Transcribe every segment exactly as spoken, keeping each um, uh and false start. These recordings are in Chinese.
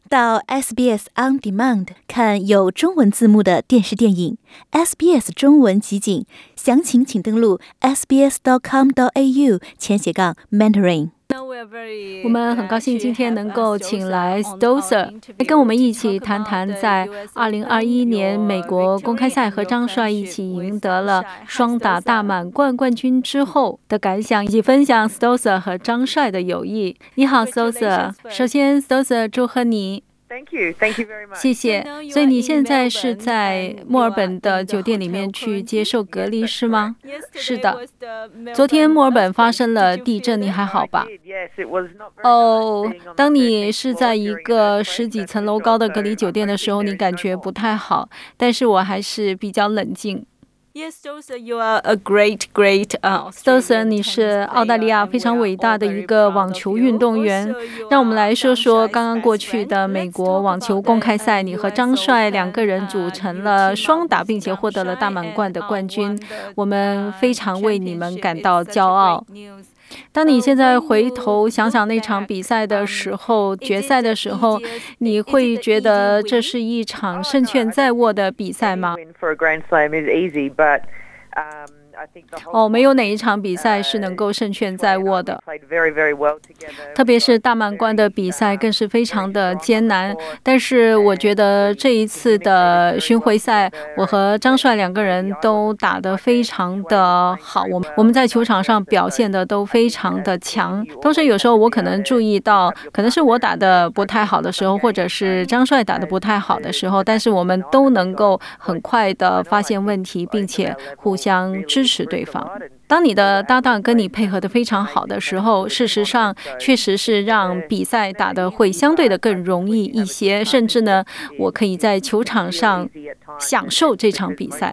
到 S B S On Demand 看有中文字幕的电视电影 S B S 中文集锦，详情请登录 s b s dot com dot a u 前斜杠 mentoring。 我们很高兴今天能够请来 Stosur 跟我们一起谈谈在二零二一年美国公开赛和张帅一起赢得了双打大满贯冠军之后的感想，以及分享 Stosur 和张帅的友谊。你好 Stosur， 首先 Stosur 祝贺你。 Thank you, thank you very much. 谢谢。所以你现在是在墨尔本的酒店里面去接受隔离是吗？是的。昨天墨尔本发生了地震，你还好吧？哦，当你是在一个十几层楼高的隔离酒店的时候，你感觉不太好，但是我还是比较冷静。 Yes, Stosur, you are a great, great. Uh, Stosur, 你是澳大利亚非常伟大的一个网球运动员。让我们来说说刚刚过去的美国网球公开赛，你和张帅两个人组成了双打，并且获得了大满贯的冠军。我们非常为你们感到骄傲。当你现在回头想想那场比赛的时候，决赛的时候，你会觉得这是一场胜券在握的比赛吗？哦，没有哪一场比赛是能够胜券在握的，特别是大满贯的比赛更是非常的艰难。但是我觉得这一次的巡回赛，我和张帅两个人都打得非常的好，我们我们在球场上表现的都非常的强。同时有时候我可能注意到，可能是我打的不太好的时候，或者是张帅打的不太好的时候，但是我们都能够很快的发现问题，并且互相支持对方。当你的搭档跟你配合得非常好的时候，事实上确实是让比赛打得会相对的更容易一些，甚至呢，我可以在球场上享受这场比赛。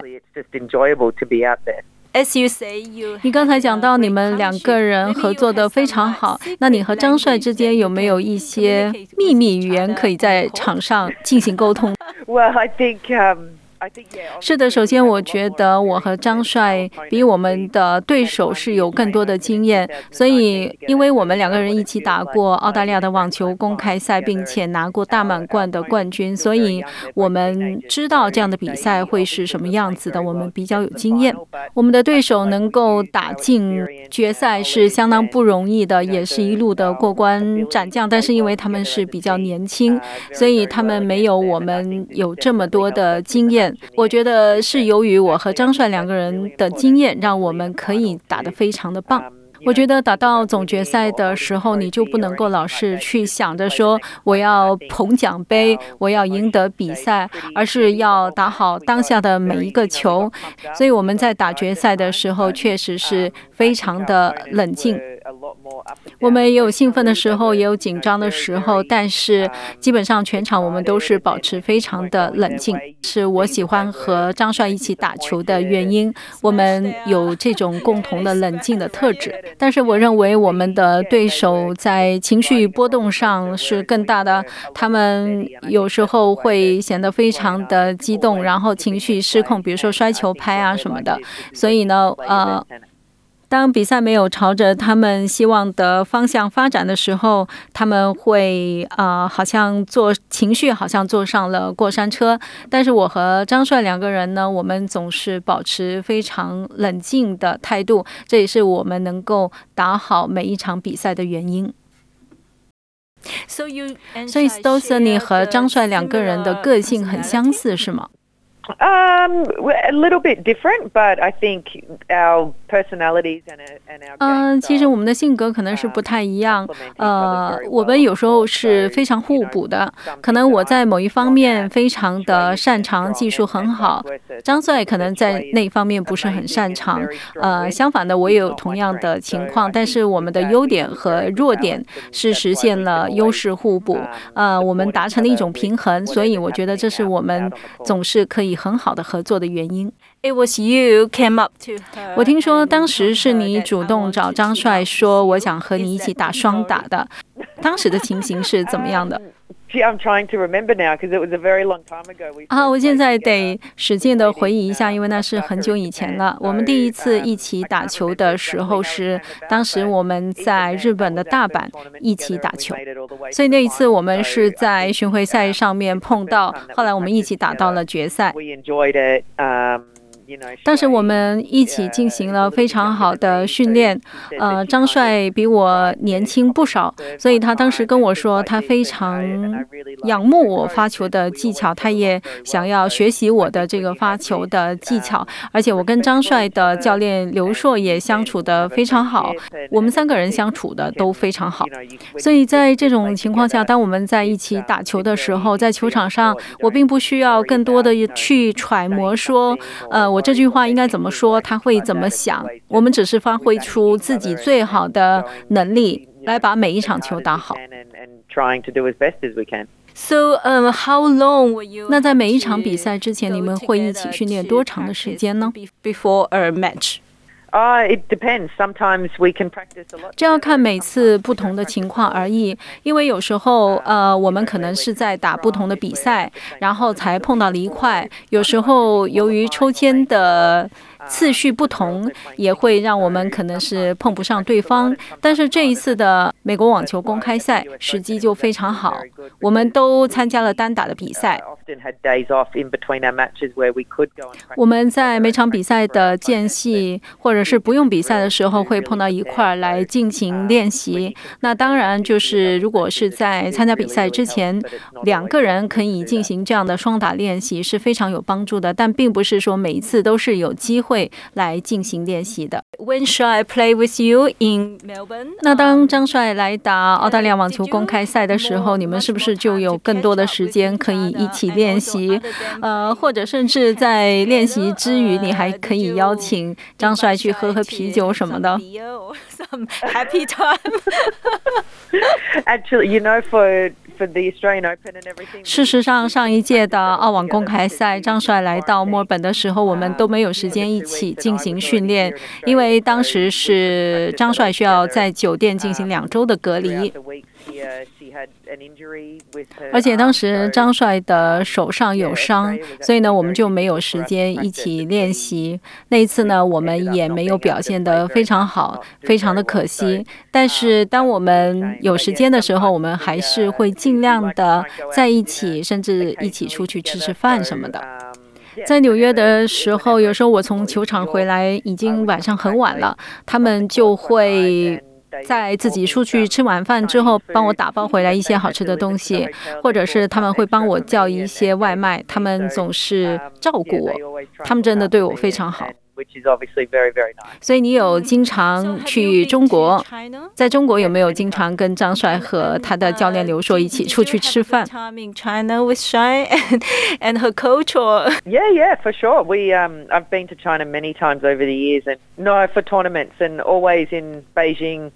As you say, you 你刚才讲到你们两个人合作得非常好，那你和张帅之间有没有一些秘密语言可以在场上进行沟通？ Well, I think, um, 是的，首先我觉得我和张帅比我们的对手是有更多的经验，所以因为我们两个人一起打过澳大利亚的网球公开赛，并且拿过大满贯的冠军，所以我们知道这样的比赛会是什么样子的，我们比较有经验。我们的对手能够打进决赛是相当不容易的，也是一路的过关斩将，但是因为他们是比较年轻，所以他们没有我们有这么多的经验。我觉得是由于我和张帅两个人的经验，让我们可以打得非常的棒。我觉得打到总决赛的时候，你就不能够老是去想着说我要捧奖杯，我要赢得比赛，而是要打好当下的每一个球。所以我们在打决赛的时候确实是非常的冷静，我们也有兴奋的时候，也有紧张的时候，但是基本上全场我们都是保持非常的冷静，是我喜欢和张帅一起打球的原因。我们有这种共同的冷静的特质，但是我认为我们的对手在情绪波动上是更大的，他们有时候会显得非常的激动，然后情绪失控，比如说摔球拍啊什么的。所以呢，呃。当比赛没有朝着他们希望的方向发展的时候，他们会呃，好像坐情绪好像坐上了过山车。但是我和张帅两个人呢，我们总是保持非常冷静的态度，这也是我们能够打好每一场比赛的原因。 所以 Stosur 你和张帅两个人的个性很相似是吗 ？Um, a little bit different, but I think our personalities and and our 嗯，其实我们的性格可能是不太一样。呃，我们有时候是非常互补的。可能我在某一方面非常的擅长，技术很好，张帅可能在那一方面不是很擅长。呃，相反的，我也有同样的情况，但是我们的优点和弱点是实现了优势互补。呃，我们达成了一种平衡，所以我觉得这是我们总是可以很好的合作的原因。 It was you came up to her. 我听说当时是你主动找张帅说我想和你一起打双打的，当时的情形是怎么样的 Gee, I'm trying to remember now because it was a very long time ago. We 啊，我现在得使劲的回忆一下，因为那是很久以前了。我们第一次一起打球的时候是当时我们在日本的大阪一起打球，所以那一次我们是在巡回赛上面碰到，后来我们一起打到了决赛。当时我们一起进行了非常好的训练，呃，张帅比我年轻不少，所以他当时跟我说他非常仰慕我发球的技巧，他也想要学习我的这个发球的技巧，而且我跟张帅的教练刘硕也相处得非常好，我们三个人相处的都非常好，所以在这种情况下，当我们在一起打球的时候，在球场上我并不需要更多的去揣摩说呃我这句话应该怎么说，他会怎么想，我们只是发挥出自己最好的能力来把每一场球打好。 So, um, how long were you? 那在每一场比赛之前，你们会一起训练多长的时间呢？ Before a match. Uh, it depends. Sometimes we can practice a lot. 这要看每次不同的情况而异，因为有时候呃我们可能是在打不同的比赛，然后才碰到了一块，有时候由于抽签的次序不同，也会让我们可能是碰不上对方。但是这一次的美国网球公开赛时机就非常好，我们都参加了单打的比赛。我们在每场比赛的间隙或者是不用比赛的时候会碰到一块来进行练习。那当然就是如果是在参加比赛之前，两个人可以进行这样的双打练习是非常有帮助的，但并不是说每一次都是有机会来进行练习的。 When shall I play with you in Melbourne? 那当张帅来打澳大利亚网球公开赛的时候，你们是不是就有更多的时间可以一起练习？呃，或者甚至在练习之余，你还可以邀请张帅去喝喝啤酒什么的。 Some happy time. Actually, you know, for for the Australian Open and everything. 事实上，上一届的澳网公开赛，张帅来到墨尔本的时候，我们都没有时间一起进行训练，因为当时是张帅需要在酒店进行两周的隔离。而且当时张帅的手上有伤，所以呢我们就没有时间一起练习。那一次呢我们也没有表现得非常好，非常的可惜。但是当我们有时间的时候，我们还是会尽量的在一起，甚至一起出去吃吃饭什么的。在纽约的时候，有时候我从球场回来已经晚上很晚了，他们就会在自己出去吃晚饭之后帮我打包回来一些好吃的东西，或者是他们会帮我叫一些外卖，他们总是照顾我，他们真的对我非常好。所以你有经常去中国，在中国有没有经常跟张帅和他的教练刘硕一起出去吃饭？ China with Shai and, and her coach or Yeah, yeah, for sure. We um I've been to China many times over the years, and no, for tournaments, and always in Beijing.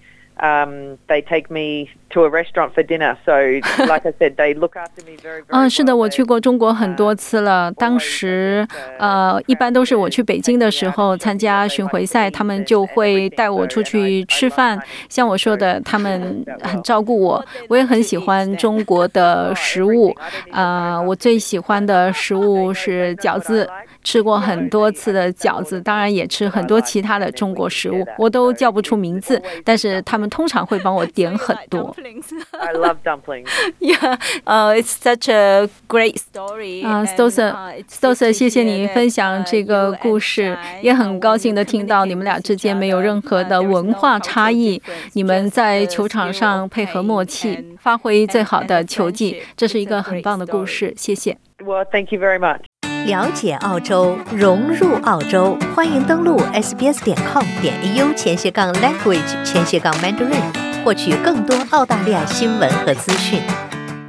Um, they take me to a restaurant for dinner. So, like I said, they look after me very, very well. 嗯，是的，我去过中国很多次了。当时，呃，一般都是我去北京的时候参加巡回赛，他们就会带我出去吃饭。像我说的，他们很照顾我。我也很喜欢中国的食物，呃，我最喜欢的食物是饺子。吃过很多次的饺子，当然也吃很多其他的中国食物，我都叫不出名字，但是他们通常会帮我点很多。 I love dumplings. Yeah, uh, it's such a great story. 啊 ，Stosa，Stosa， 谢谢你分享这个故事，也很高兴的听到你们俩之间没有任何的文化差异，你们在球场上配合默契，发挥最好的球技，这是一个很棒的故事，谢谢。 Well, thank you very much. 了解澳洲，融入澳洲，欢迎登录 s b s 点 com 点 a u 前斜杠 language 前斜杠 mandarin，获取更多澳大利亚新闻和资讯。